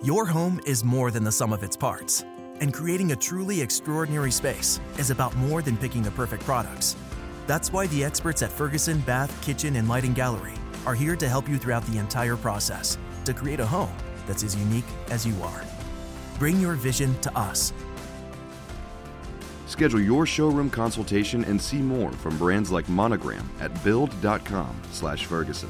Your home is more than the sum of its parts, and creating a truly extraordinary space is about more than picking the perfect products. That's why the experts at Ferguson Bath, Kitchen, and Lighting Gallery are here to help you throughout the entire process to create a home that's as unique as you are. Bring your vision to us. Schedule your showroom consultation and see more from brands like Monogram at build.com/Ferguson.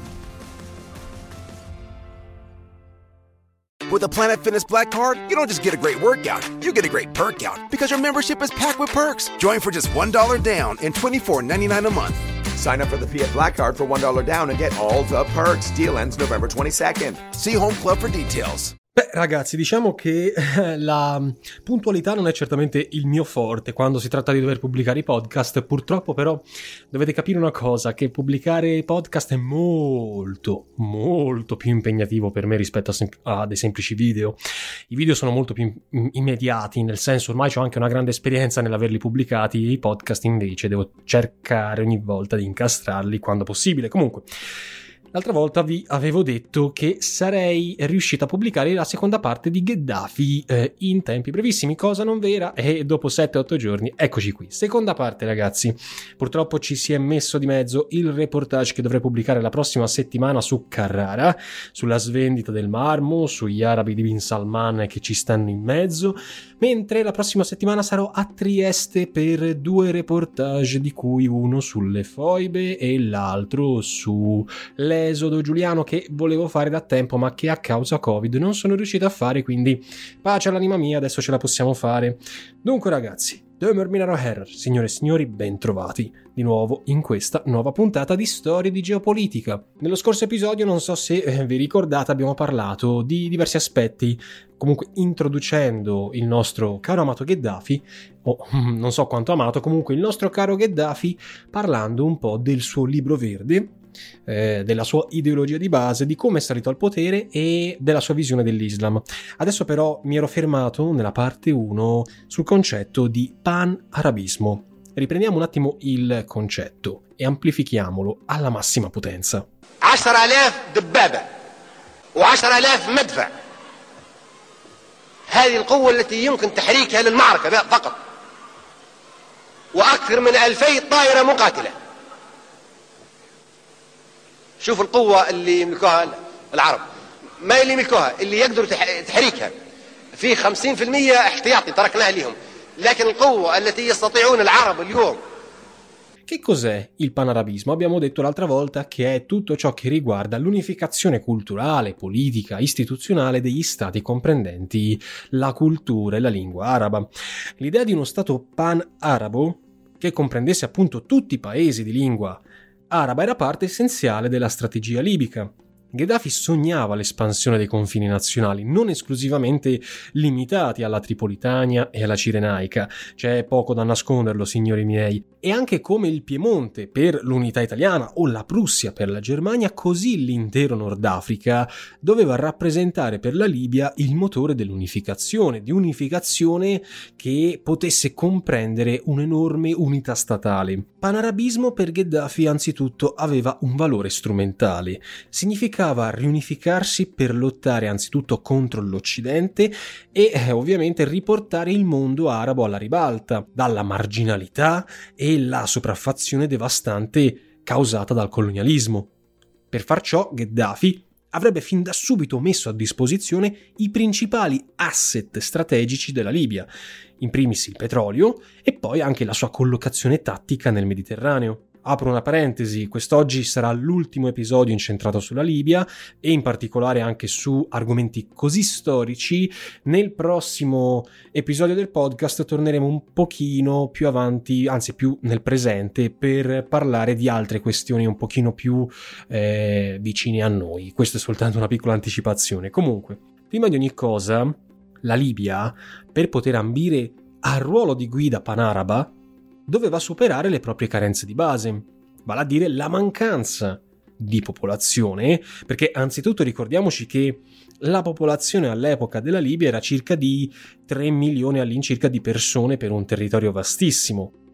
With a Planet Fitness Black Card, you don't just get a great workout, you get a great perk out because your membership is packed with perks. Join for just $1 down and $24.99 a month. Sign up for the Fiat Black Card for $1 down and get all the perks. Deal ends November 22nd. See Home Club for details. Beh, ragazzi, diciamo che la puntualità non è certamente il mio forte quando si tratta di dover pubblicare i podcast. Purtroppo però dovete capire una cosa, che pubblicare podcast è molto più impegnativo per me rispetto a dei semplici video. I video sono molto più immediati, nel senso ormai ho anche una grande esperienza nell'averli pubblicati. I podcast invece devo cercare ogni volta di incastrarli quando possibile. Comunque, l'altra volta vi avevo detto che sarei riuscito a pubblicare la seconda parte di Gheddafi in tempi brevissimi, cosa non vera, e dopo 7-8 giorni eccoci qui. Seconda parte, ragazzi. Purtroppo ci si è messo di mezzo il reportage che dovrei pubblicare la prossima settimana su Carrara, sulla svendita del marmo, sugli arabi di Bin Salman che ci stanno in mezzo, mentre la prossima settimana sarò a Trieste per 2 reportage, di cui uno sulle foibe e l'altro su l'esodo giuliano, che volevo fare da tempo ma che a causa Covid non sono riuscito a fare, quindi pace all'anima mia, adesso ce la possiamo fare. Dunque, ragazzi, signore e signori, ben trovati di nuovo in questa nuova puntata di Storie di Geopolitica. Nello scorso episodio, non so se vi ricordate, abbiamo parlato di diversi aspetti, comunque introducendo il nostro caro amato Gheddafi, o non so quanto amato, comunque il nostro caro Gheddafi, parlando un po' del suo libro verde, della sua ideologia di base, di come è salito al potere e della sua visione dell'Islam. Adesso però mi ero fermato nella parte 1 sul concetto di pan-arabismo. Riprendiamo un attimo il concetto e amplifichiamolo alla massima potenza. 10,000 دبابة و10,000 مدفع هذه القوة التي يمكن تحريكها للمعركة فقط وأكثر من 2000 طائرة مقاتلة. شوف القوة اللي يملكوها العرب، ما اللي يملكوها اللي يقدروا تحريكها، في 50% احتياطي تركناها لهم، لكن القوة التي يستطيعون العرب اليوم. Che cos'è il panarabismo? Abbiamo detto l'altra volta che è tutto ciò che riguarda l'unificazione culturale, politica, istituzionale degli stati comprendenti la cultura e la lingua araba. L'idea di uno stato pan-arabo che comprendesse appunto tutti i paesi di lingua araba era parte essenziale della strategia libica. Gheddafi sognava l'espansione dei confini nazionali, non esclusivamente limitati alla Tripolitania e alla Cirenaica. C'è poco da nasconderlo, signori miei. E anche come il Piemonte per l'unità italiana o la Prussia per la Germania, così l'intero Nord Africa doveva rappresentare per la Libia il motore dell'unificazione, di unificazione che potesse comprendere un'enorme unità statale. Panarabismo per Gheddafi anzitutto aveva un valore strumentale. Significava riunificarsi per lottare anzitutto contro l'Occidente e ovviamente riportare il mondo arabo alla ribalta dalla marginalità e la sopraffazione devastante causata dal colonialismo. Per far ciò, Gheddafi avrebbe fin da subito messo a disposizione i principali asset strategici della Libia, in primis il petrolio e poi anche la sua collocazione tattica nel Mediterraneo. Apro una parentesi, quest'oggi sarà l'ultimo episodio incentrato sulla Libia e in particolare anche su argomenti così storici. Nel prossimo episodio del podcast torneremo un pochino più avanti, anzi più nel presente, per parlare di altre questioni un pochino più vicine a noi. Questa è soltanto una piccola anticipazione. Comunque, prima di ogni cosa, la Libia, per poter ambire al ruolo di guida panaraba, doveva superare le proprie carenze di base, vale a dire la mancanza di popolazione, perché anzitutto ricordiamoci che la popolazione all'epoca della Libia era circa di 3 milioni all'incirca di persone per un territorio vastissimo.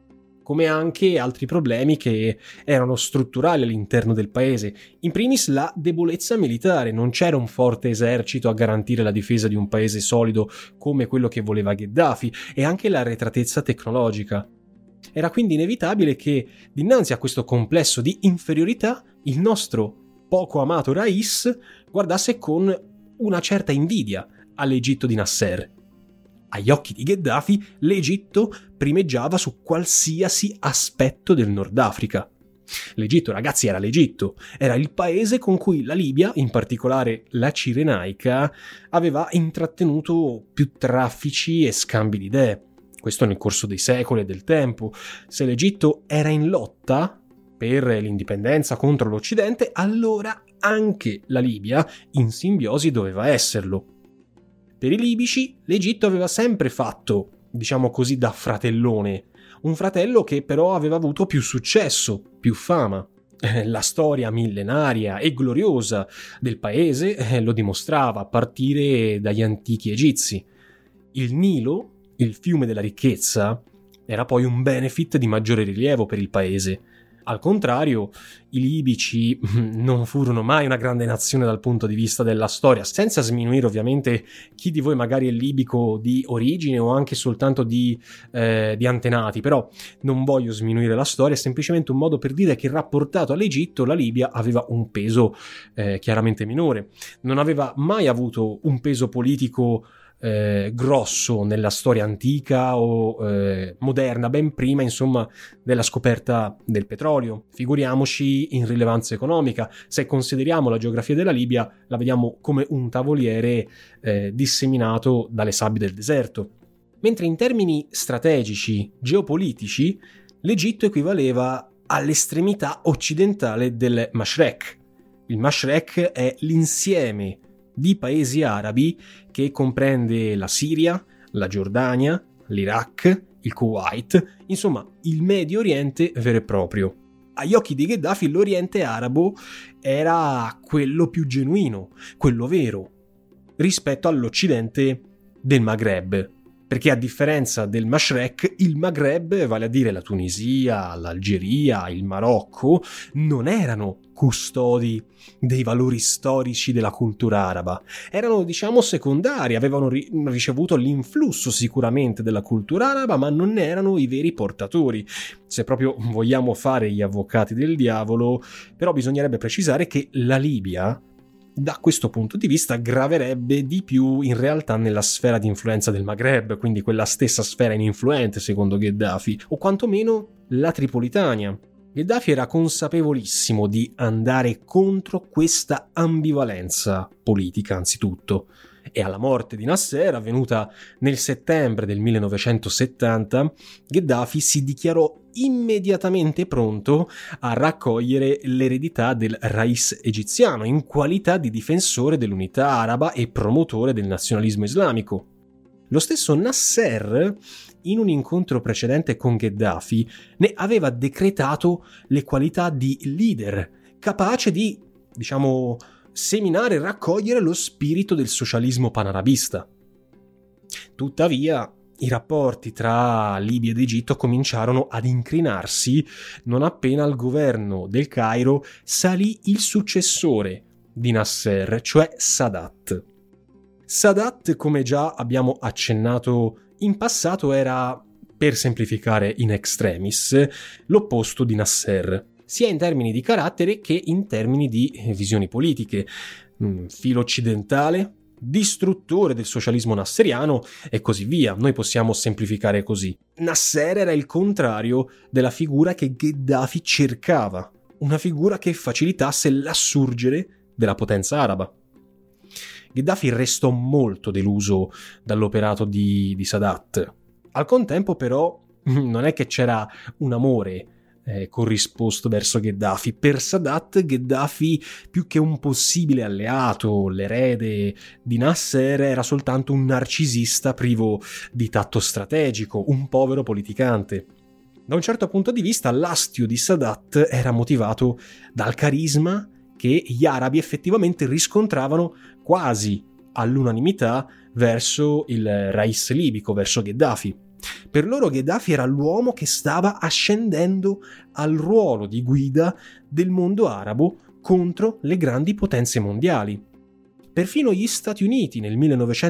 come anche altri problemi che erano strutturali all'interno del paese. In primis la debolezza militare, non c'era un forte esercito a garantire la difesa di un paese solido come quello che voleva Gheddafi, e anche l'arretratezza tecnologica. Era quindi inevitabile che, dinanzi a questo complesso di inferiorità, il nostro poco amato Rais guardasse con una certa invidia all'Egitto di Nasser. Agli occhi di Gheddafi, l'Egitto primeggiava su qualsiasi aspetto del Nord Africa. L'Egitto, ragazzi, era l'Egitto. Era il paese con cui la Libia, in particolare la Cirenaica, aveva intrattenuto più traffici e scambi di idee. Questo nel corso dei secoli e del tempo. Se l'Egitto era in lotta per l'indipendenza contro l'Occidente, allora anche la Libia, in simbiosi, doveva esserlo. Per i libici, l'Egitto aveva sempre fatto, diciamo così, da fratellone, un fratello che però aveva avuto più successo, più fama. La storia millenaria e gloriosa del paese lo dimostrava, a partire dagli antichi egizi. Il Nilo, il fiume della ricchezza, era poi un benefit di maggiore rilievo per il paese. Al contrario, i libici non furono mai una grande nazione dal punto di vista della storia, senza sminuire ovviamente chi di voi magari è libico di origine o anche soltanto di antenati, però non voglio sminuire la storia, è semplicemente un modo per dire che rapportato all'Egitto la Libia aveva un peso chiaramente minore, non aveva mai avuto un peso politico grosso nella storia antica o moderna, ben prima insomma della scoperta del petrolio. Figuriamoci in rilevanza economica. Se consideriamo la geografia della Libia, la vediamo come un tavoliere disseminato dalle sabbie del deserto, mentre in termini strategici, geopolitici, l'Egitto equivaleva all'estremità occidentale del Mashrek. Il Mashrek è l'insieme di paesi arabi che comprende la Siria, la Giordania, l'Iraq, il Kuwait, insomma il Medio Oriente vero e proprio. Agli occhi di Gheddafi l'Oriente arabo era quello più genuino, quello vero, rispetto all'Occidente del Maghreb, perché a differenza del Mashrek, il Maghreb, vale a dire la Tunisia, l'Algeria, il Marocco, non erano custodi dei valori storici della cultura araba. Erano, diciamo, secondari, avevano ricevuto l'influsso sicuramente della cultura araba, ma non erano i veri portatori. Se proprio vogliamo fare gli avvocati del diavolo, però bisognerebbe precisare che la Libia, da questo punto di vista, graverebbe di più in realtà nella sfera di influenza del Maghreb, quindi quella stessa sfera ininfluente secondo Gheddafi, o quantomeno la Tripolitania. Gheddafi era consapevolissimo di andare contro questa ambivalenza politica anzitutto, e alla morte di Nasser, avvenuta nel settembre del 1970, Gheddafi si dichiarò immediatamente pronto a raccogliere l'eredità del Rais egiziano in qualità di difensore dell'unità araba e promotore del nazionalismo islamico. Lo stesso Nasser, in un incontro precedente con Gheddafi, ne aveva decretato le qualità di leader, capace di, diciamo, seminare e raccogliere lo spirito del socialismo panarabista. Tuttavia, i rapporti tra Libia ed Egitto cominciarono ad incrinarsi non appena al governo del Cairo salì il successore di Nasser, cioè Sadat. Sadat, come già abbiamo accennato in passato, era, per semplificare in extremis, l'opposto di Nasser, sia in termini di carattere che in termini di visioni politiche. Filo occidentale, distruttore del socialismo nasseriano e così via. Noi possiamo semplificare così. Nasser era il contrario della figura che Gheddafi cercava, una figura che facilitasse l'assurgere della potenza araba. Gheddafi restò molto deluso dall'operato di Sadat. Al contempo però non è che c'era un amore corrisposto verso Gheddafi. Per Sadat, Gheddafi, più che un possibile alleato, l'erede di Nasser, era soltanto un narcisista privo di tatto strategico, un povero politicante. Da un certo punto di vista, l'astio di Sadat era motivato dal carisma che gli arabi effettivamente riscontravano quasi all'unanimità verso il Rais libico, verso Gheddafi. Per loro Gheddafi era l'uomo che stava ascendendo al ruolo di guida del mondo arabo contro le grandi potenze mondiali. Perfino gli Stati Uniti nel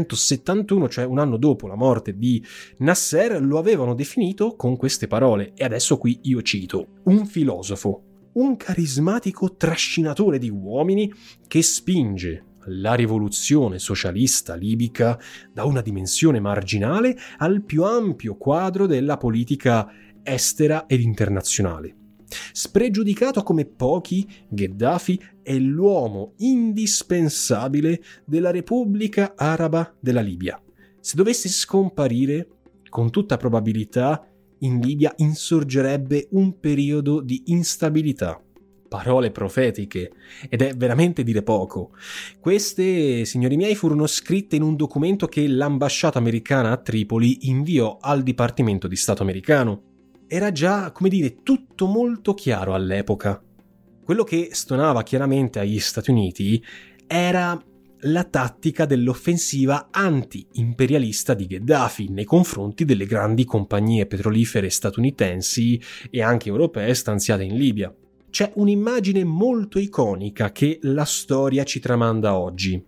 1971, cioè un anno dopo la morte di Nasser, lo avevano definito con queste parole, e adesso qui io cito: un filosofo, un carismatico trascinatore di uomini che spinge la rivoluzione socialista libica da una dimensione marginale al più ampio quadro della politica estera ed internazionale. Spregiudicato come pochi, Gheddafi è l'uomo indispensabile della Repubblica Araba della Libia. Se dovesse scomparire, con tutta probabilità in Libia insorgerebbe un periodo di instabilità. Parole profetiche, ed è veramente dire poco. Queste, signori miei, furono scritte in un documento che l'ambasciata americana a Tripoli inviò al Dipartimento di Stato americano. Era già, come dire, tutto molto chiaro all'epoca. Quello che stonava chiaramente agli Stati Uniti era la tattica dell'offensiva anti-imperialista di Gheddafi nei confronti delle grandi compagnie petrolifere statunitensi e anche europee stanziate in Libia. C'è un'immagine molto iconica che la storia ci tramanda oggi.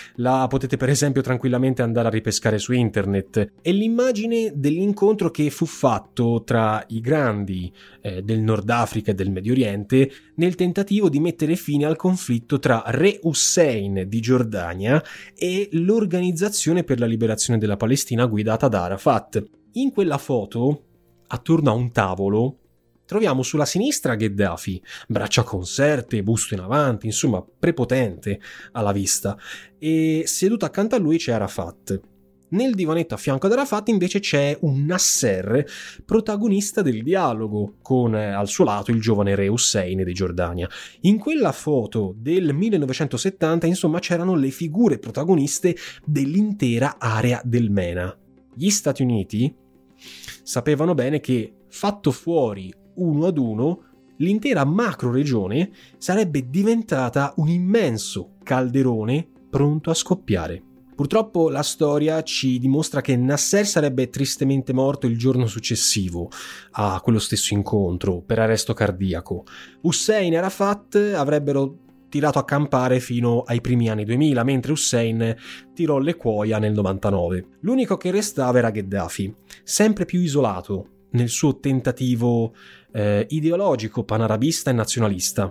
La potete per esempio tranquillamente andare a ripescare su internet. È l'immagine dell'incontro che fu fatto tra i grandi del Nord Africa e del Medio Oriente nel tentativo di mettere fine al conflitto tra Re Hussein di Giordania e l'Organizzazione per la Liberazione della Palestina guidata da Arafat. In quella foto, attorno a un tavolo, troviamo sulla sinistra Gheddafi, braccia conserte, busto in avanti, insomma prepotente alla vista, e seduto accanto a lui c'è Arafat. Nel divanetto a fianco ad Arafat invece c'è un Nasser, protagonista del dialogo, con al suo lato il giovane Re Hussein di Giordania. In quella foto del 1970, insomma, c'erano le figure protagoniste dell'intera area del MENA. Gli Stati Uniti sapevano bene che, fatto fuori uno ad uno, l'intera macro regione sarebbe diventata un immenso calderone pronto a scoppiare. Purtroppo la storia ci dimostra che Nasser sarebbe tristemente morto il giorno successivo a quello stesso incontro per arresto cardiaco. Hussein e Arafat avrebbero tirato a campare fino ai primi anni 2000, mentre Hussein tirò le cuoia nel 99. L'unico che restava era Gheddafi, sempre più isolato nel suo tentativo ideologico, panarabista e nazionalista.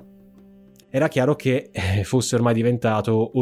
Era chiaro che fosse ormai diventato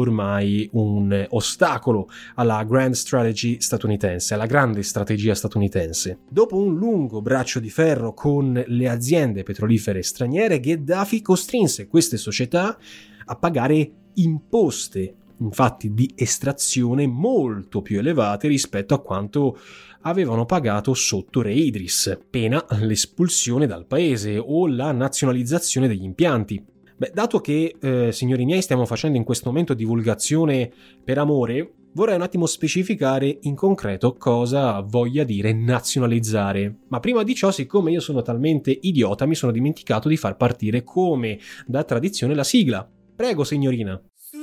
un ostacolo alla grand strategy statunitense, alla grande strategia statunitense. Dopo un lungo braccio di ferro con le aziende petrolifere straniere, Gheddafi costrinse queste società a pagare imposte, infatti di estrazione molto più elevate rispetto a quanto avevano pagato sotto Re Idris, pena l'espulsione dal paese o la nazionalizzazione degli impianti. Dato che, signori miei, stiamo facendo in questo momento divulgazione per amore, vorrei un attimo specificare in concreto cosa voglia dire nazionalizzare. Ma prima di ciò, siccome io sono talmente idiota, mi sono dimenticato di far partire come da tradizione la sigla. Prego, signorina.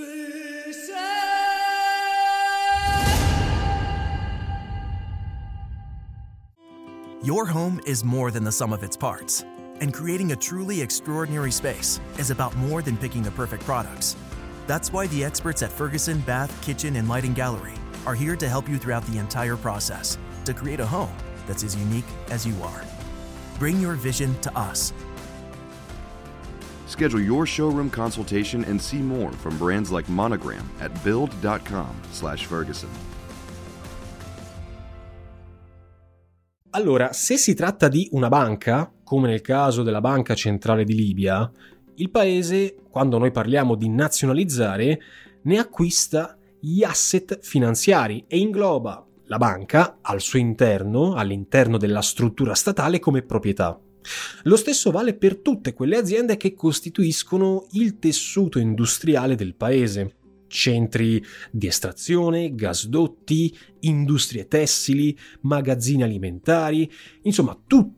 Your home is more than the sum of its parts, and creating a truly extraordinary space is about more than picking the perfect products. That's why the experts at Ferguson Bath, Kitchen, and Lighting Gallery are here to help you throughout the entire process to create a home that's as unique as you are. Bring your vision to us. Schedule your showroom consultation and see more from brands like Monogram at build.com/Ferguson. Allora, se si tratta di una banca, come nel caso della Banca Centrale di Libia, il paese, quando noi parliamo di nazionalizzare, ne acquista gli asset finanziari e ingloba la banca al suo interno, all'interno della struttura statale, come proprietà. Lo stesso vale per tutte quelle aziende che costituiscono il tessuto industriale del paese. Centri di estrazione, gasdotti, industrie tessili, magazzini alimentari, insomma tutto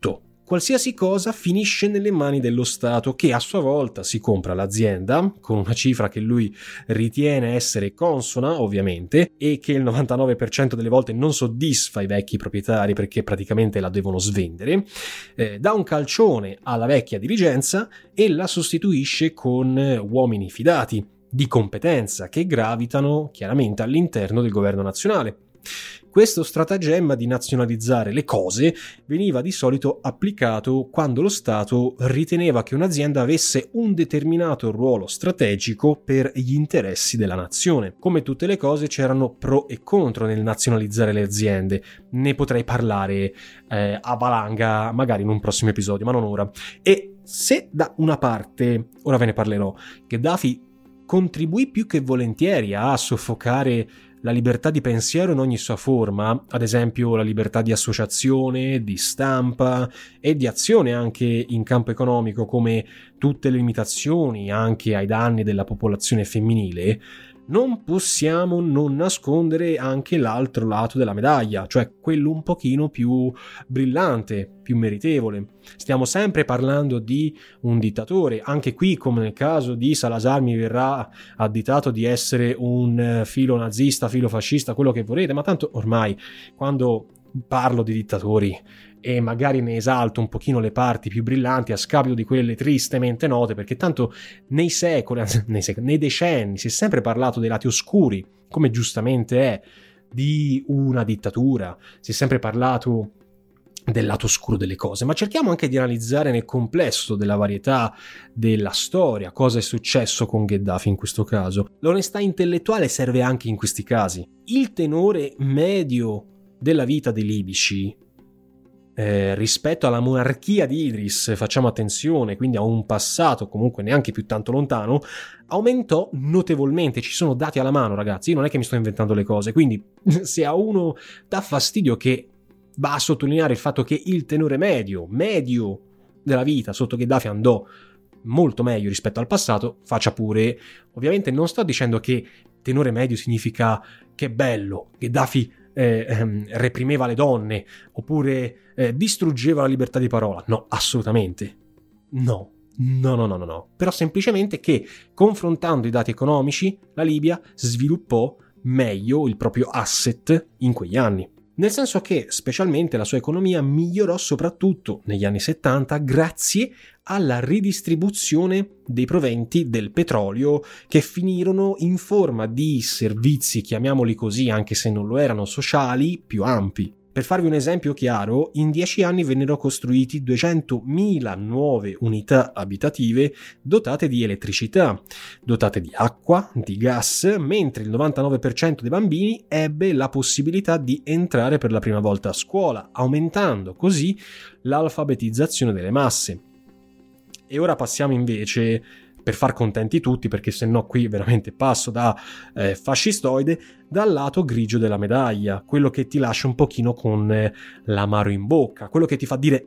qualsiasi cosa finisce nelle mani dello Stato, che a sua volta si compra l'azienda con una cifra che lui ritiene essere consona, ovviamente, e che il 99% delle volte non soddisfa i vecchi proprietari perché praticamente la devono svendere, dà un calcione alla vecchia dirigenza e la sostituisce con uomini fidati, di competenza, che gravitano chiaramente all'interno del governo nazionale. Questo stratagemma di nazionalizzare le cose veniva di solito applicato quando lo Stato riteneva che un'azienda avesse un determinato ruolo strategico per gli interessi della nazione. Come tutte le cose c'erano pro e contro nel nazionalizzare le aziende. Ne potrei parlare a valanga magari in un prossimo episodio, ma non ora. E se da una parte, ora ve ne parlerò, Gheddafi contribuì più che volentieri a soffocare la libertà di pensiero in ogni sua forma, ad esempio la libertà di associazione, di stampa e di azione anche in campo economico, come tutte le limitazioni anche ai danni della popolazione femminile, non possiamo non nascondere anche l'altro lato della medaglia, cioè quello un pochino più brillante, più meritevole. Stiamo sempre parlando di un dittatore, anche qui come nel caso di Salazar mi verrà additato di essere un filo nazista, filo fascista, quello che volete, ma tanto ormai quando parlo di dittatori e magari ne esalto un pochino le parti più brillanti a scapito di quelle tristemente note, perché tanto nei decenni si è sempre parlato dei lati oscuri, come giustamente è, di una dittatura, si è sempre parlato del lato oscuro delle cose, ma cerchiamo anche di analizzare nel complesso della varietà della storia cosa è successo con Gheddafi in questo caso. L'onestà intellettuale serve anche in questi casi. Il tenore medio della vita dei libici rispetto alla monarchia di Idris, facciamo attenzione, quindi a un passato comunque neanche più tanto lontano, aumentò notevolmente. Ci sono dati alla mano, ragazzi, io non è che mi sto inventando le cose, quindi se a uno dà fastidio che va a sottolineare il fatto che il tenore medio della vita sotto Gheddafi andò molto meglio rispetto al passato, faccia pure. Ovviamente non sto dicendo che tenore medio significa che bello, Gheddafi reprimeva le donne oppure distruggeva la libertà di parola. No, assolutamente no. Però semplicemente che, confrontando i dati economici, la Libia sviluppò meglio il proprio asset in quegli anni. Nel senso che, specialmente, la sua economia migliorò soprattutto negli anni 70 grazie alla ridistribuzione dei proventi del petrolio, che finirono in forma di servizi, chiamiamoli così anche se non lo erano, sociali, più ampi. Per farvi un esempio chiaro, in 10 anni vennero costruiti 200.000 nuove unità abitative dotate di elettricità, dotate di acqua, di gas, mentre il 99% dei bambini ebbe la possibilità di entrare per la prima volta a scuola, aumentando così l'alfabetizzazione delle masse. E ora passiamo invece, per far contenti tutti, perché se no qui veramente passo da fascistoide, dal lato grigio della medaglia, quello che ti lascia un pochino con l'amaro in bocca, quello che ti fa dire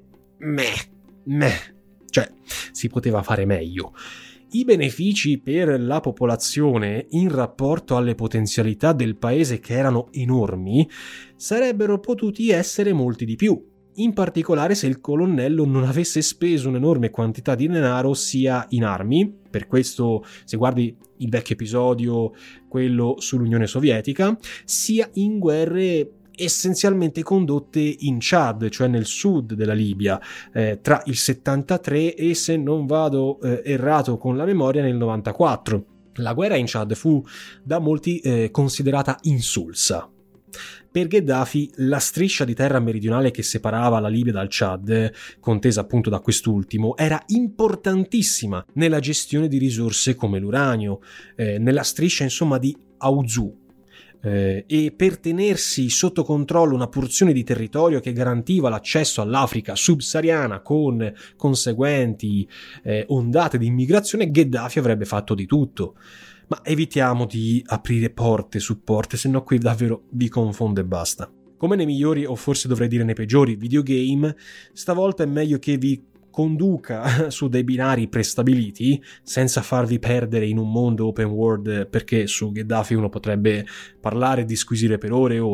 cioè si poteva fare meglio. I benefici per la popolazione in rapporto alle potenzialità del paese, che erano enormi, sarebbero potuti essere molti di più. In particolare se il colonnello non avesse speso un'enorme quantità di denaro sia in armi, per questo se guardi il vecchio episodio, quello sull'Unione Sovietica, sia in guerre essenzialmente condotte in Chad, cioè nel sud della Libia, tra il 73 e, se non vado errato con la memoria, nel 94. La guerra in Chad fu da molti considerata insulsa. Per Gheddafi la striscia di terra meridionale che separava la Libia dal Chad, contesa appunto da quest'ultimo, era importantissima nella gestione di risorse come l'uranio, nella striscia insomma di Aouzou, e per tenersi sotto controllo una porzione di territorio che garantiva l'accesso all'Africa subsahariana con conseguenti ondate di immigrazione, Gheddafi avrebbe fatto di tutto. Ma evitiamo di aprire porte su porte, se no qui davvero vi confondo e basta. Come nei migliori, o forse dovrei dire nei peggiori, videogame, stavolta è meglio che vi conduca su dei binari prestabiliti, senza farvi perdere in un mondo open world, perché su Gheddafi uno potrebbe parlare e disquisire per ore e ore.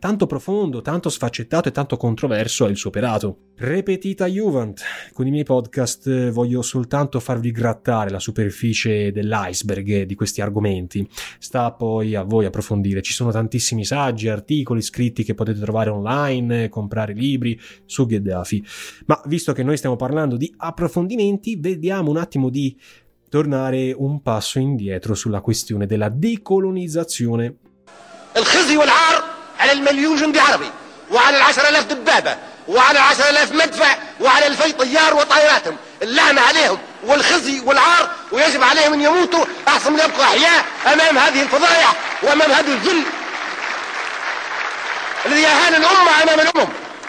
tanto profondo, tanto sfaccettato e tanto controverso è il suo operato. Repetita Juvent, con i miei podcast voglio soltanto farvi grattare la superficie dell'iceberg di questi argomenti. Sta poi a voi approfondire, ci sono tantissimi saggi, articoli scritti che potete trovare online, comprare libri su Gheddafi, ma visto che noi stiamo parlando di approfondimenti, vediamo un attimo di tornare un passo indietro sulla questione della decolonizzazione. الخزي والعار على المليون جندي عربي وعلى 10,000 دبابة وعلى 10,000 مدفع وعلى 2,000 طيار وطائراتهم اللعنة عليهم والخزي والعار ويجب عليهم أن يموتوا أحسن من يبقوا أحياء أمام هذه الفضائح وأمام هذا الذل الذي أهان الأمة أمام الأمم.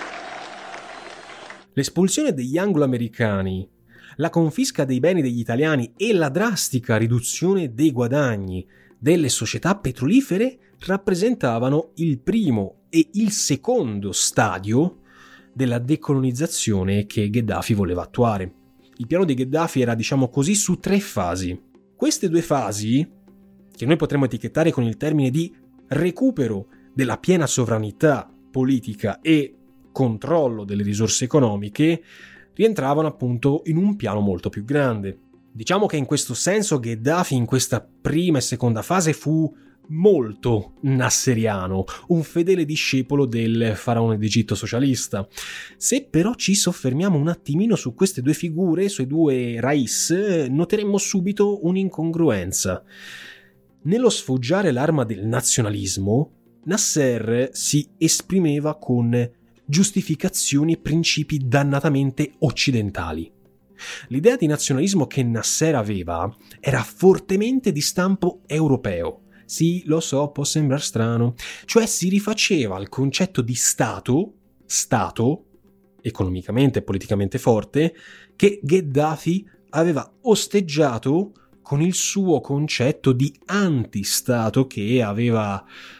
L'espulsione degli anglo-americani, la confisca dei beni degli italiani e la drastica riduzione dei guadagni delle società petrolifere rappresentavano il primo e il secondo stadio della decolonizzazione che Gheddafi voleva attuare. Il piano di Gheddafi era, diciamo così, su 3 fasi. Queste 2 fasi, che noi potremmo etichettare con il termine di recupero della piena sovranità politica e controllo delle risorse economiche, rientravano appunto in un piano molto più grande. Diciamo che in questo senso Gheddafi in questa prima e seconda fase fu molto nasseriano, un fedele discepolo del faraone d'Egitto socialista. Se però ci soffermiamo un attimino su queste 2 figure, sui 2 rais, noteremmo subito un'incongruenza. Nello sfoggiare l'arma del nazionalismo, Nasser si esprimeva con giustificazioni e principi dannatamente occidentali. L'idea di nazionalismo che Nasser aveva era fortemente di stampo europeo. Sì, lo so, può sembrare strano, cioè si rifaceva al concetto di Stato, economicamente e politicamente forte, che Gheddafi aveva osteggiato con il suo concetto di antistato che aveva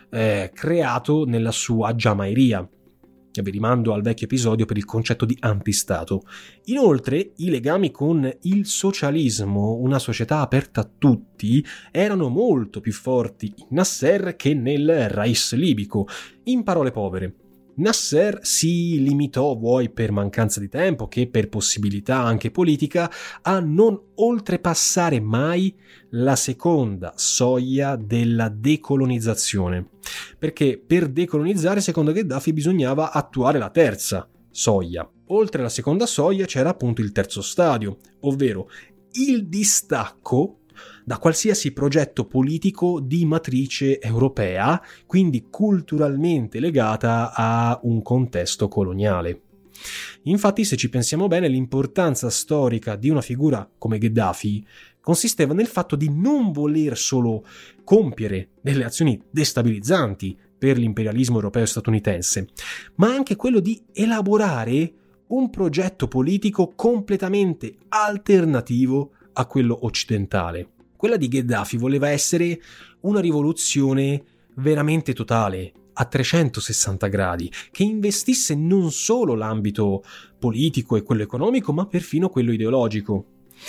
creato nella sua Giamairia. Vi rimando al vecchio episodio per il concetto di antistato. Inoltre, i legami con il socialismo, una società aperta a tutti, erano molto più forti in Nasser che nel Rais libico. In parole povere, Nasser si limitò, vuoi per mancanza di tempo che per possibilità anche politica, a non oltrepassare mai la seconda soglia della decolonizzazione. Perché per decolonizzare, secondo Gheddafi, bisognava attuare la terza soglia. Oltre alla seconda soglia c'era appunto il terzo stadio, ovvero il distacco da qualsiasi progetto politico di matrice europea, quindi culturalmente legata a un contesto coloniale. Infatti, se ci pensiamo bene, l'importanza storica di una figura come Gheddafi consisteva nel fatto di non voler solo compiere delle azioni destabilizzanti per l'imperialismo europeo e statunitense, ma anche quello di elaborare un progetto politico completamente alternativo a quello occidentale. Quella di Gheddafi voleva essere una rivoluzione veramente totale, a 360 gradi, che investisse non solo l'ambito politico e quello economico, ma perfino quello ideologico.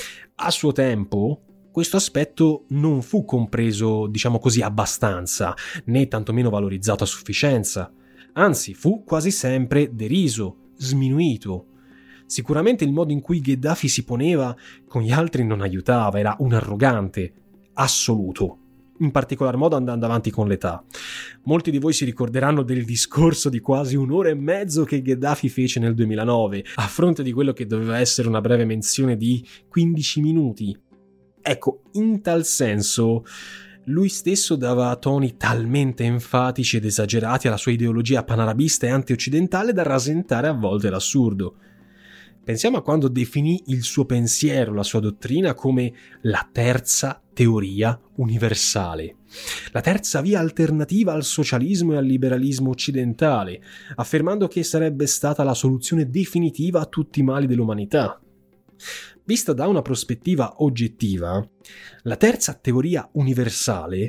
A suo tempo, questo aspetto non fu compreso, diciamo così, abbastanza, né tantomeno valorizzato a sufficienza. Anzi, fu quasi sempre deriso, sminuito. Sicuramente il modo in cui Gheddafi si poneva con gli altri non aiutava, era un arrogante assoluto, in particolar modo andando avanti con l'età. Molti di voi si ricorderanno del discorso di quasi 1 ora e mezzo che Gheddafi fece nel 2009, a fronte di quello che doveva essere una breve menzione di 15 minuti. Ecco, in tal senso, lui stesso dava toni talmente enfatici ed esagerati alla sua ideologia panarabista e anti-occidentale da rasentare a volte l'assurdo. Pensiamo a quando definì il suo pensiero, la sua dottrina, come la terza teoria universale, la terza via alternativa al socialismo e al liberalismo occidentale, affermando che sarebbe stata la soluzione definitiva a tutti i mali dell'umanità. Vista da una prospettiva oggettiva, la terza teoria universale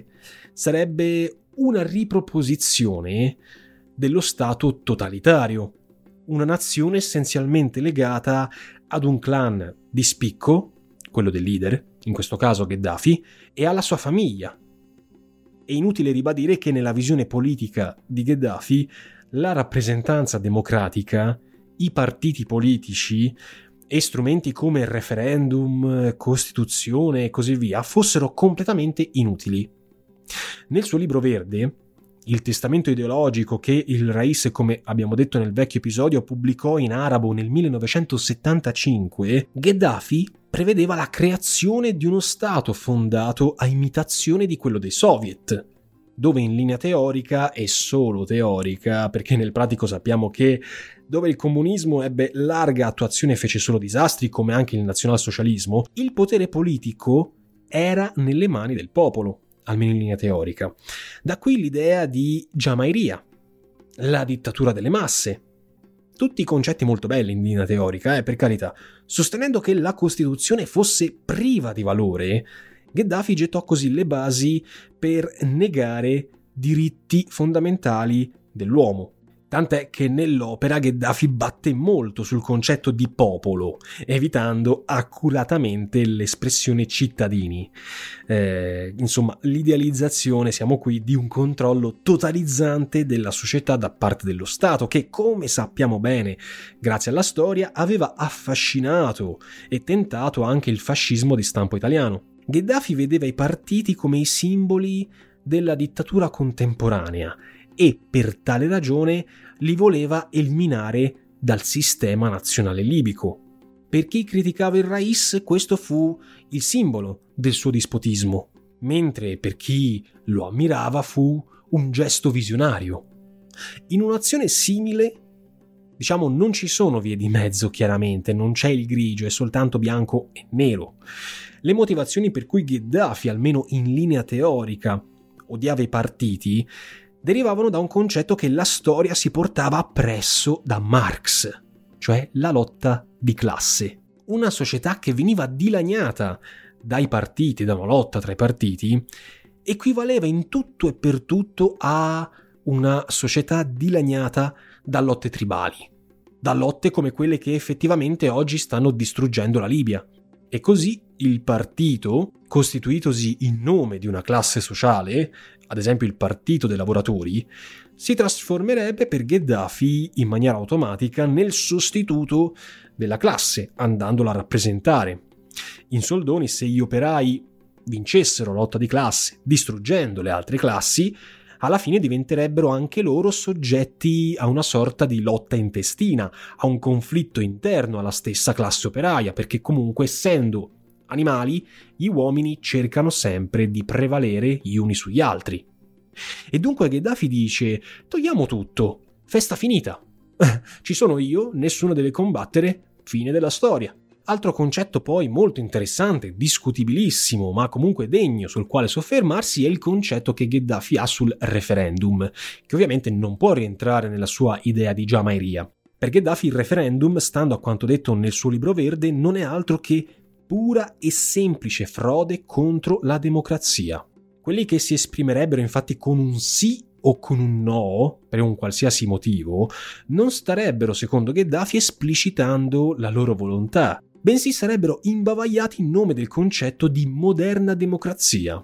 sarebbe una riproposizione dello Stato totalitario, una nazione essenzialmente legata ad un clan di spicco, quello del leader, in questo caso Gheddafi, e alla sua famiglia. È inutile ribadire che nella visione politica di Gheddafi la rappresentanza democratica, i partiti politici e strumenti come il referendum, Costituzione e così via fossero completamente inutili. Nel suo libro verde, il testamento ideologico che il Rais, come abbiamo detto nel vecchio episodio, pubblicò in arabo nel 1975, Gheddafi prevedeva la creazione di uno Stato fondato a imitazione di quello dei Soviet, dove in linea teorica, e solo teorica, perché nel pratico sappiamo che dove il comunismo ebbe larga attuazione e fece solo disastri, come anche il nazionalsocialismo, il potere politico era nelle mani del popolo, almeno in linea teorica. Da qui l'idea di Jamahiriya, la dittatura delle masse. Tutti concetti molto belli in linea teorica, per carità. Sostenendo che la Costituzione fosse priva di valore, Gheddafi gettò così le basi per negare diritti fondamentali dell'uomo. Tant'è che nell'opera Gheddafi batte molto sul concetto di popolo, evitando accuratamente l'espressione cittadini. Insomma, l'idealizzazione, siamo qui, di un controllo totalizzante della società da parte dello Stato, che, come sappiamo bene, grazie alla storia, aveva affascinato e tentato anche il fascismo di stampo italiano. Gheddafi vedeva i partiti come i simboli della dittatura contemporanea e per tale ragione li voleva eliminare dal sistema nazionale libico. Per chi criticava il Rais, questo fu il simbolo del suo dispotismo, mentre per chi lo ammirava fu un gesto visionario. In un'azione simile, non ci sono vie di mezzo, chiaramente, non c'è il grigio, è soltanto bianco e nero. Le motivazioni per cui Gheddafi, almeno in linea teorica, odiava i partiti derivavano da un concetto che la storia si portava appresso da Marx, cioè la lotta di classe. Una società che veniva dilaniata dai partiti, da una lotta tra i partiti, equivaleva in tutto e per tutto a una società dilaniata da lotte tribali, da lotte come quelle che effettivamente oggi stanno distruggendo la Libia. E così il partito, costituitosi in nome di una classe sociale, ad esempio il Partito dei Lavoratori, si trasformerebbe per Gheddafi in maniera automatica nel sostituto della classe, andandola a rappresentare. In soldoni, se gli operai vincessero la lotta di classe, distruggendo le altre classi, alla fine diventerebbero anche loro soggetti a una sorta di lotta intestina, a un conflitto interno alla stessa classe operaia, perché comunque, essendo animali, gli uomini cercano sempre di prevalere gli uni sugli altri. E dunque Gheddafi dice: togliamo tutto, festa finita. Ci sono io, nessuno deve combattere, fine della storia. Altro concetto poi molto interessante, discutibilissimo, ma comunque degno sul quale soffermarsi, è il concetto che Gheddafi ha sul referendum, che ovviamente non può rientrare nella sua idea di Jamahiriya. Per Gheddafi il referendum, stando a quanto detto nel suo libro verde, non è altro che pura e semplice frode contro la democrazia. Quelli che si esprimerebbero infatti con un sì o con un no, per un qualsiasi motivo, non starebbero, secondo Gheddafi, esplicitando la loro volontà, bensì sarebbero imbavagliati in nome del concetto di moderna democrazia.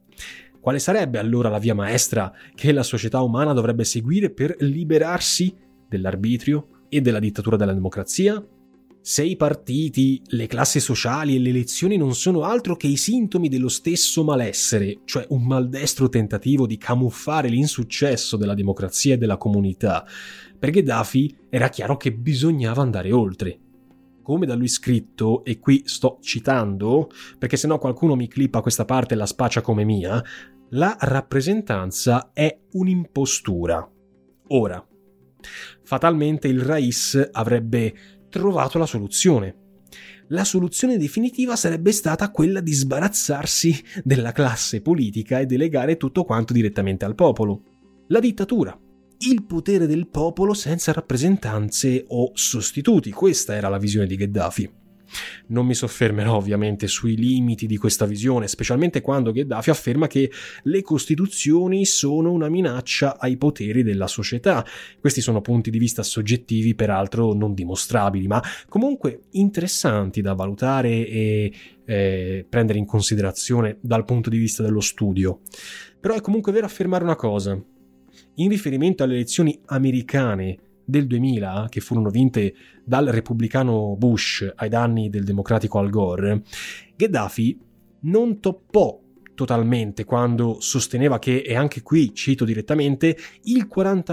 Quale sarebbe allora la via maestra che la società umana dovrebbe seguire per liberarsi dell'arbitrio e della dittatura della democrazia? Se i partiti, le classi sociali e le elezioni non sono altro che i sintomi dello stesso malessere, cioè un maldestro tentativo di camuffare l'insuccesso della democrazia e della comunità, per Gheddafi era chiaro che bisognava andare oltre. Come da lui scritto, e qui sto citando, perché sennò qualcuno mi clippa questa parte e la spaccia come mia, la rappresentanza è un'impostura. Ora, fatalmente il Rais avrebbe trovato la soluzione. La soluzione definitiva sarebbe stata quella di sbarazzarsi della classe politica e delegare tutto quanto direttamente al popolo. La dittatura. Il potere del popolo senza rappresentanze o sostituti. Questa era la visione di Gheddafi. Non mi soffermerò ovviamente sui limiti di questa visione, specialmente quando Gheddafi afferma che le costituzioni sono una minaccia ai poteri della società. Questi sono punti di vista soggettivi, peraltro non dimostrabili, ma comunque interessanti da valutare e prendere in considerazione dal punto di vista dello studio. Però è comunque vero affermare una cosa. In riferimento alle elezioni americane del 2000, che furono vinte dal repubblicano Bush ai danni del democratico Al Gore, Gheddafi non toppò totalmente quando sosteneva che, e anche qui cito direttamente, il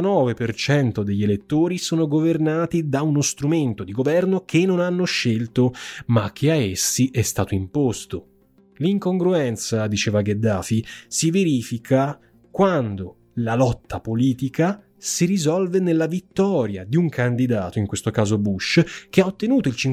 49% degli elettori sono governati da uno strumento di governo che non hanno scelto, ma che a essi è stato imposto. L'incongruenza, diceva Gheddafi, si verifica quando la lotta politica si risolve nella vittoria di un candidato, in questo caso Bush, che ha ottenuto il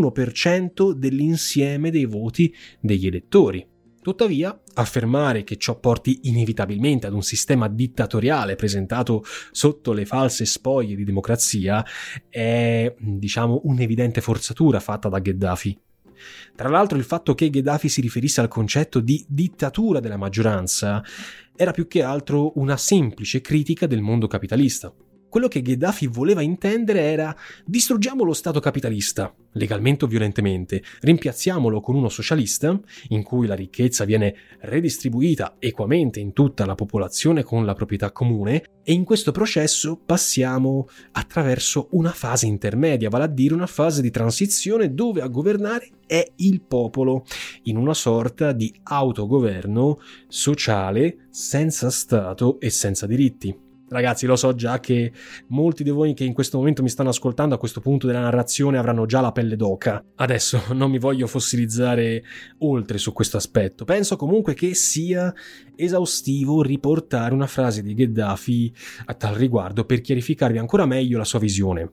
51% dell'insieme dei voti degli elettori. Tuttavia, affermare che ciò porti inevitabilmente ad un sistema dittatoriale presentato sotto le false spoglie di democrazia è, un'evidente forzatura fatta da Gheddafi. Tra l'altro, il fatto che Gheddafi si riferisse al concetto di dittatura della maggioranza era più che altro una semplice critica del mondo capitalista. Quello che Gheddafi voleva intendere era: distruggiamo lo Stato capitalista, legalmente o violentemente, rimpiazziamolo con uno socialista, in cui la ricchezza viene redistribuita equamente in tutta la popolazione con la proprietà comune, e in questo processo passiamo attraverso una fase intermedia, vale a dire una fase di transizione dove a governare è il popolo, in una sorta di autogoverno sociale senza Stato e senza diritti. Ragazzi, lo so già che molti di voi che in questo momento mi stanno ascoltando a questo punto della narrazione avranno già la pelle d'oca. Adesso non mi voglio fossilizzare oltre su questo aspetto. Penso comunque che sia esaustivo riportare una frase di Gheddafi a tal riguardo per chiarificarvi ancora meglio la sua visione.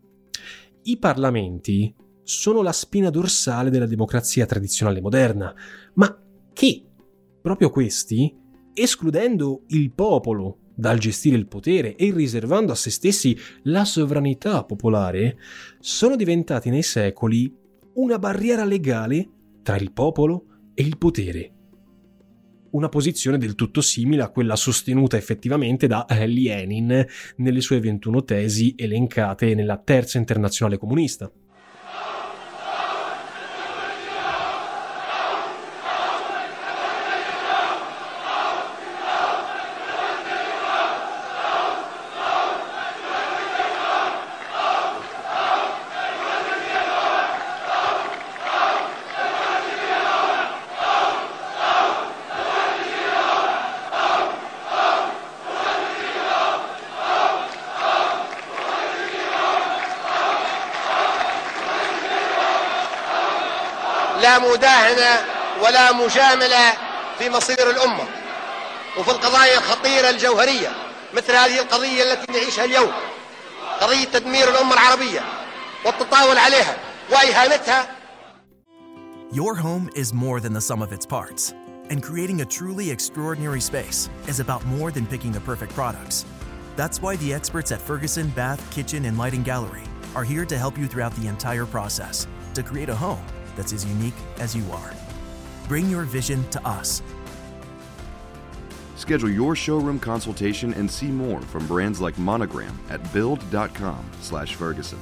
I parlamenti sono la spina dorsale della democrazia tradizionale moderna, ma che proprio questi, escludendo il popolo dal gestire il potere e riservando a se stessi la sovranità popolare, sono diventati nei secoli una barriera legale tra il popolo e il potere. Una posizione del tutto simile a quella sostenuta effettivamente da Lenin nelle sue 21 tesi elencate nella Terza Internazionale Comunista. لا مداهنة ولا مجاملة في مصير الأمة وفي القضايا الخطيرة الجوهرية مثل هذه القضية التي نعيشها اليوم، قضية تدمير الأمة العربية والتطاول عليها وإهانتها. Your home is more than the sum of its parts, and creating a truly extraordinary space is about more than picking the perfect products. That's why the experts at Ferguson Bath, Kitchen, and Lighting Gallery are here to help you throughout the entire process to create a home that's as unique as you are. Bring your vision to us. Schedule your showroom consultation and see more from brands like Monogram at build.com/Ferguson.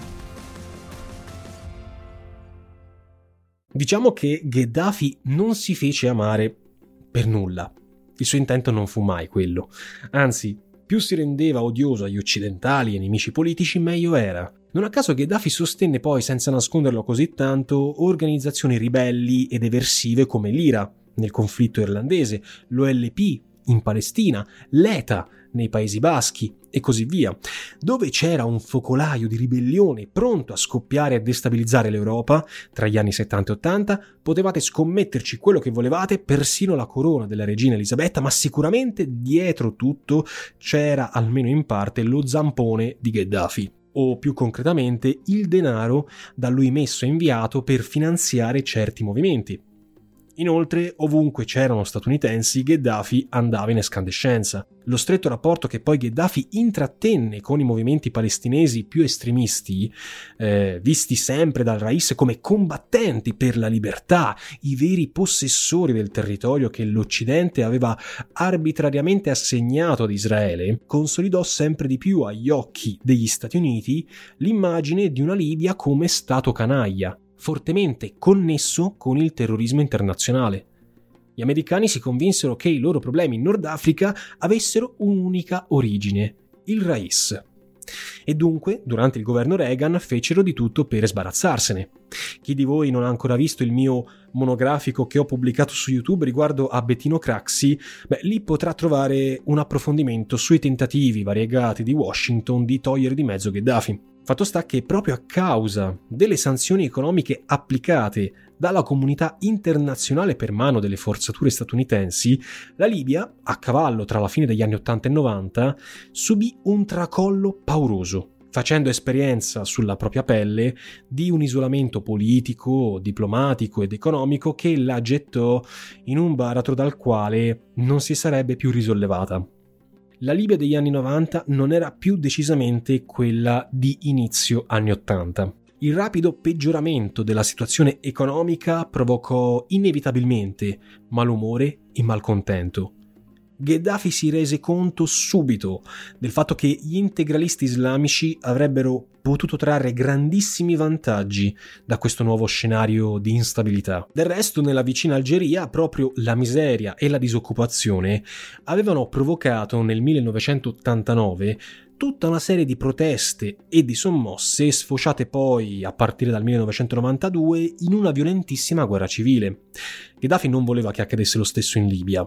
Diciamo che Gheddafi non si fece amare per nulla. Il suo intento non fu mai quello. Anzi, più si rendeva odioso agli occidentali e ai nemici politici, meglio era. Non a caso Gheddafi sostenne poi, senza nasconderlo così tanto, organizzazioni ribelli ed eversive come l'IRA nel conflitto irlandese, l'OLP in Palestina, l'ETA nei Paesi Baschi e così via. Dove c'era un focolaio di ribellione pronto a scoppiare e a destabilizzare l'Europa tra gli anni 70 e 80, potevate scommetterci quello che volevate, persino la corona della regina Elisabetta, ma sicuramente dietro tutto c'era, almeno in parte, lo zampone di Gheddafi, o più concretamente il denaro da lui messo e inviato per finanziare certi movimenti. Inoltre, ovunque c'erano statunitensi, Gheddafi andava in escandescenza. Lo stretto rapporto che poi Gheddafi intrattenne con i movimenti palestinesi più estremisti, visti sempre dal Rais come combattenti per la libertà, i veri possessori del territorio che l'Occidente aveva arbitrariamente assegnato ad Israele, consolidò sempre di più agli occhi degli Stati Uniti l'immagine di una Libia come stato canaglia, fortemente connesso con il terrorismo internazionale. Gli americani si convinsero che i loro problemi in Nord Africa avessero un'unica origine, il Rais. E dunque, durante il governo Reagan, fecero di tutto per sbarazzarsene. Chi di voi non ha ancora visto il mio monografico che ho pubblicato su YouTube riguardo a Bettino Craxi, lì potrà trovare un approfondimento sui tentativi variegati di Washington di togliere di mezzo Gheddafi. Fatto sta che proprio a causa delle sanzioni economiche applicate dalla comunità internazionale per mano delle forzature statunitensi, la Libia, a cavallo tra la fine degli anni 80 e 90, subì un tracollo pauroso, facendo esperienza sulla propria pelle di un isolamento politico, diplomatico ed economico che la gettò in un baratro dal quale non si sarebbe più risollevata. La Libia degli anni 90 non era più decisamente quella di inizio anni 80. Il rapido peggioramento della situazione economica provocò inevitabilmente malumore e malcontento. Gheddafi si rese conto subito del fatto che gli integralisti islamici avrebbero potuto trarre grandissimi vantaggi da questo nuovo scenario di instabilità. Del resto, nella vicina Algeria, proprio la miseria e la disoccupazione avevano provocato nel 1989 tutta una serie di proteste e di sommosse sfociate poi, a partire dal 1992, in una violentissima guerra civile. Gheddafi non voleva che accadesse lo stesso in Libia.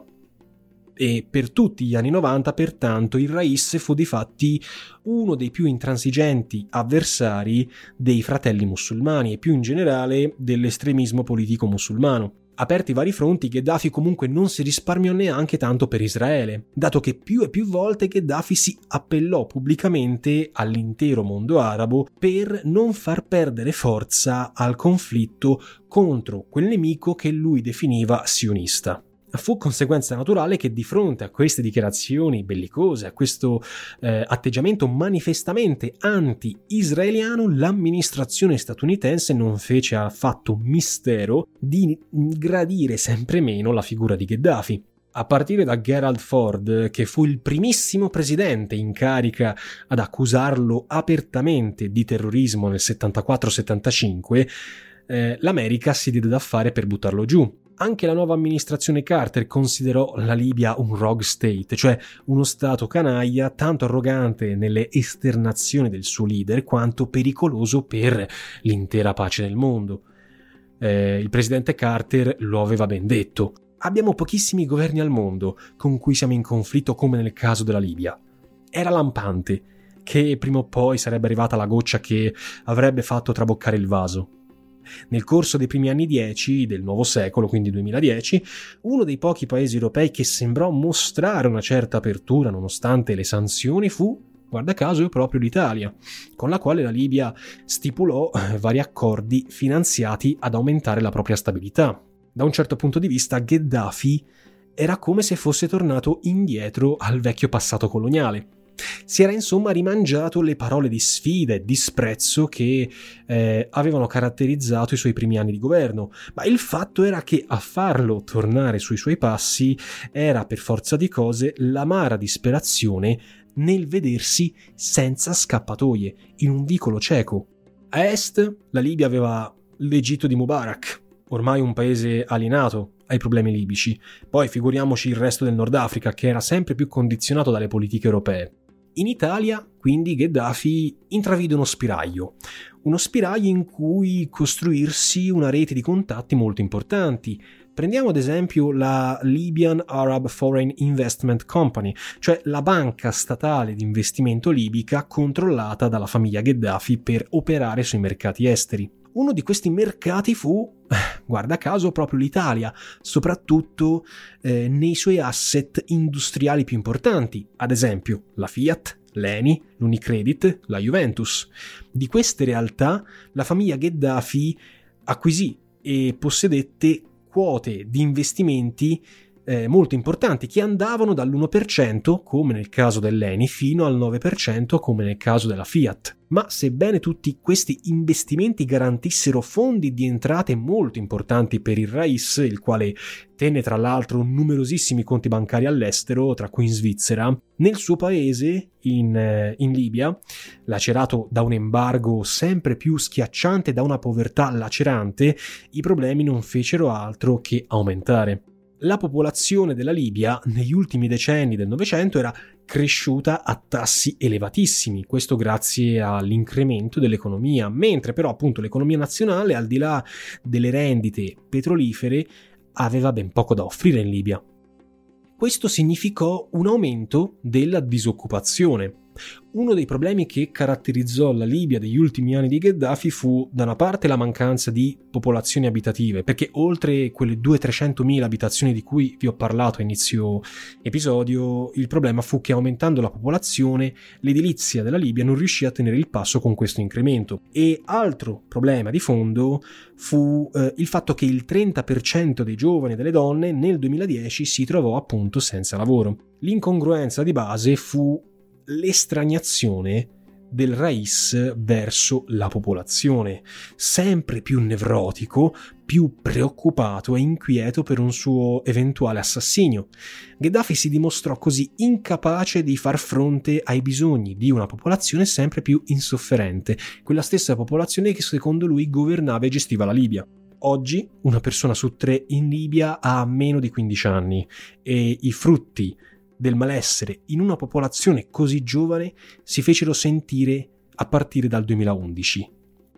E per tutti gli anni 90, pertanto, il Rais fu difatti uno dei più intransigenti avversari dei fratelli musulmani e più in generale dell'estremismo politico musulmano. Aperti vari fronti, Gheddafi comunque non si risparmiò neanche tanto per Israele, dato che più e più volte Gheddafi si appellò pubblicamente all'intero mondo arabo per non far perdere forza al conflitto contro quel nemico che lui definiva sionista. Fu conseguenza naturale che di fronte a queste dichiarazioni bellicose, a questo atteggiamento manifestamente anti-israeliano, l'amministrazione statunitense non fece affatto mistero di gradire sempre meno la figura di Gheddafi. A partire da Gerald Ford, che fu il primissimo presidente in carica ad accusarlo apertamente di terrorismo nel 74-75, l'America si diede da fare per buttarlo giù. Anche la nuova amministrazione Carter considerò la Libia un rogue state, cioè uno stato canaglia tanto arrogante nelle esternazioni del suo leader quanto pericoloso per l'intera pace del mondo. Il presidente Carter lo aveva ben detto: abbiamo pochissimi governi al mondo con cui siamo in conflitto come nel caso della Libia. Era lampante che prima o poi sarebbe arrivata la goccia che avrebbe fatto traboccare il vaso. Nel corso dei primi anni 10 del nuovo secolo, quindi 2010, uno dei pochi paesi europei che sembrò mostrare una certa apertura nonostante le sanzioni fu, guarda caso, proprio l'Italia, con la quale la Libia stipulò vari accordi finanziati ad aumentare la propria stabilità. Da un certo punto di vista, Gheddafi era come se fosse tornato indietro al vecchio passato coloniale. Si era insomma rimangiato le parole di sfida e disprezzo che avevano caratterizzato i suoi primi anni di governo, ma il fatto era che a farlo tornare sui suoi passi era per forza di cose l'amara disperazione nel vedersi senza scappatoie, in un vicolo cieco. A est la Libia aveva l'Egitto di Mubarak, ormai un paese alienato ai problemi libici, poi figuriamoci il resto del Nord Africa che era sempre più condizionato dalle politiche europee. In Italia, quindi, Gheddafi intravide uno spiraglio in cui costruirsi una rete di contatti molto importanti. Prendiamo ad esempio la Libyan Arab Foreign Investment Company, cioè la banca statale di investimento libica controllata dalla famiglia Gheddafi per operare sui mercati esteri. Uno di questi mercati fu, guarda caso, proprio l'Italia, soprattutto nei suoi asset industriali più importanti, ad esempio la Fiat, l'Eni, l'Unicredit, la Juventus. Di queste realtà la famiglia Gheddafi acquisì e possedette quote di investimenti molto importanti che andavano dall'1% come nel caso dell'ENI fino al 9% come nel caso della Fiat. Ma sebbene tutti questi investimenti garantissero fondi di entrate molto importanti per il Rais, il quale tenne tra l'altro numerosissimi conti bancari all'estero, tra cui in Svizzera, nel suo paese, in Libia, lacerato da un embargo sempre più schiacciante, da una povertà lacerante, i problemi non fecero altro che aumentare. La popolazione della Libia negli ultimi decenni del Novecento era cresciuta a tassi elevatissimi, questo grazie all'incremento dell'economia, mentre però appunto l'economia nazionale, al di là delle rendite petrolifere, aveva ben poco da offrire in Libia. Questo significò un aumento della disoccupazione. Uno dei problemi che caratterizzò la Libia degli ultimi anni di Gheddafi fu da una parte la mancanza di popolazioni abitative, perché oltre quelle 200-300.000 abitazioni di cui vi ho parlato a inizio episodio, il problema fu che aumentando la popolazione l'edilizia della Libia non riuscì a tenere il passo con questo incremento. E altro problema di fondo fu il fatto che il 30% dei giovani e delle donne nel 2010 si trovò appunto senza lavoro. L'incongruenza di base fu l'estraniazione del Rais verso la popolazione, sempre più nevrotico, più preoccupato e inquieto per un suo eventuale assassinio. Gheddafi si dimostrò così incapace di far fronte ai bisogni di una popolazione sempre più insofferente, quella stessa popolazione che secondo lui governava e gestiva la Libia. Oggi una persona su 3 in Libia ha meno di 15 anni e i frutti del malessere in una popolazione così giovane si fecero sentire a partire dal 2011.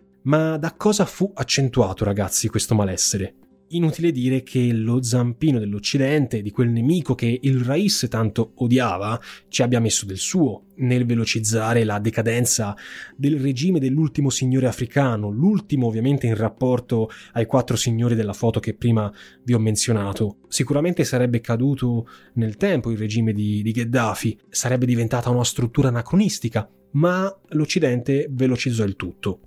Ma da cosa fu accentuato, ragazzi, questo malessere? Inutile dire che lo zampino dell'Occidente, di quel nemico che il Rais tanto odiava, ci abbia messo del suo nel velocizzare la decadenza del regime dell'ultimo signore africano, l'ultimo ovviamente in rapporto ai 4 signori della foto che prima vi ho menzionato. Sicuramente sarebbe caduto nel tempo il regime di Gheddafi, sarebbe diventata una struttura anacronistica, ma l'Occidente velocizzò il tutto.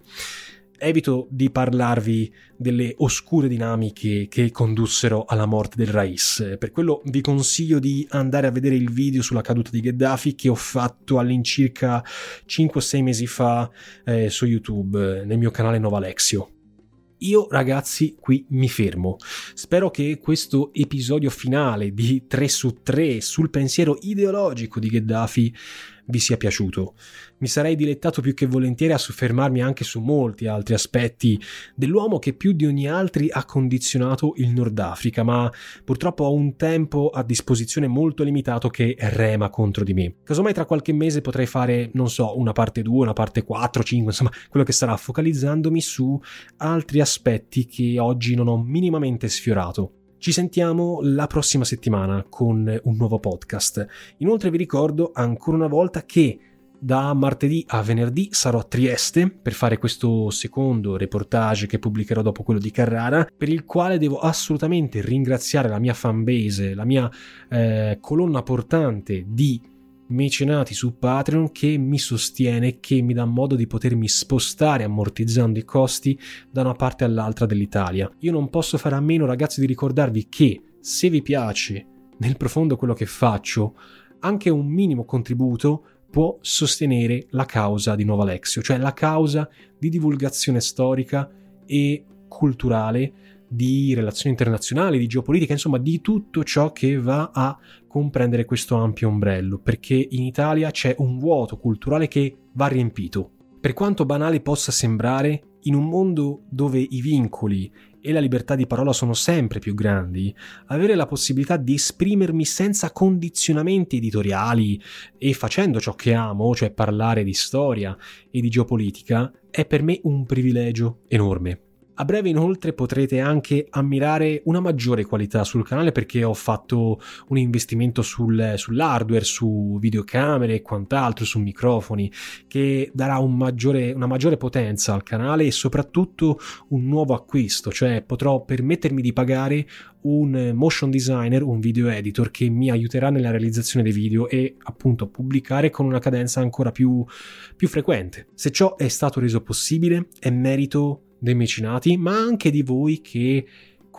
Evito di parlarvi delle oscure dinamiche che condussero alla morte del Rais. Per quello vi consiglio di andare a vedere il video sulla caduta di Gheddafi che ho fatto all'incirca 5 o 6 mesi fa su YouTube, nel mio canale Nova Alexio. Io, ragazzi, qui mi fermo. Spero che questo episodio finale di 3 su 3 sul pensiero ideologico di Gheddafi vi sia piaciuto. Mi sarei dilettato più che volentieri a soffermarmi anche su molti altri aspetti dell'uomo che più di ogni altro ha condizionato il Nord Africa, ma purtroppo ho un tempo a disposizione molto limitato che rema contro di me. Casomai tra qualche mese potrei fare, non so, una parte 2, una parte 4, 5, insomma, quello che sarà, focalizzandomi su altri aspetti che oggi non ho minimamente sfiorato. Ci sentiamo la prossima settimana con un nuovo podcast. Inoltre vi ricordo ancora una volta che da martedì a venerdì sarò a Trieste per fare questo secondo reportage che pubblicherò dopo quello di Carrara, per il quale devo assolutamente ringraziare la mia fanbase, la mia colonna portante di mecenati su Patreon che mi sostiene, che mi dà modo di potermi spostare ammortizzando i costi da una parte all'altra dell'Italia. Io non posso fare a meno, ragazzi, di ricordarvi che se vi piace nel profondo quello che faccio, anche un minimo contributo può sostenere la causa di Nova Alexio, cioè la causa di divulgazione storica e culturale, di relazioni internazionali, di geopolitica, insomma di tutto ciò che va a comprendere questo ampio ombrello, perché in Italia c'è un vuoto culturale che va riempito. Per quanto banale possa sembrare, in un mondo dove i vincoli e la libertà di parola sono sempre più grandi, avere la possibilità di esprimermi senza condizionamenti editoriali e facendo ciò che amo, cioè parlare di storia e di geopolitica, è per me un privilegio enorme. A breve inoltre potrete anche ammirare una maggiore qualità sul canale perché ho fatto un investimento sull'hardware, su videocamere e quant'altro, su microfoni, che darà una maggiore potenza al canale e soprattutto un nuovo acquisto, cioè potrò permettermi di pagare un motion designer, un video editor che mi aiuterà nella realizzazione dei video e appunto pubblicare con una cadenza ancora più frequente. Se ciò è stato reso possibile è merito dei mecenati, ma anche di voi che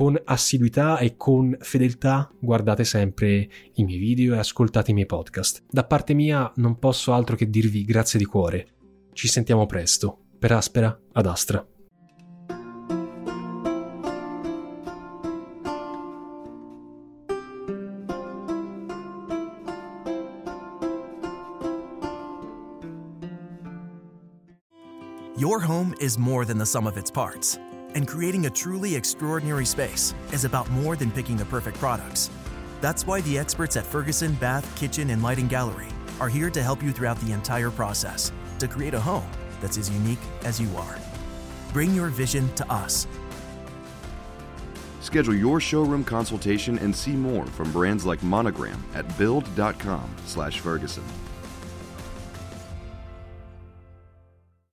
con assiduità e con fedeltà guardate sempre i miei video e ascoltate i miei podcast. Da parte mia non posso altro che dirvi grazie di cuore. Ci sentiamo presto. Per Aspera ad Astra. Your home is more than the sum of its parts, and creating a truly extraordinary space is about more than picking the perfect products. That's why the experts at Ferguson Bath, Kitchen, and Lighting Gallery are here to help you throughout the entire process to create a home that's as unique as you are. Bring your vision to us. Schedule your showroom consultation and see more from brands like Monogram at build.com/Ferguson.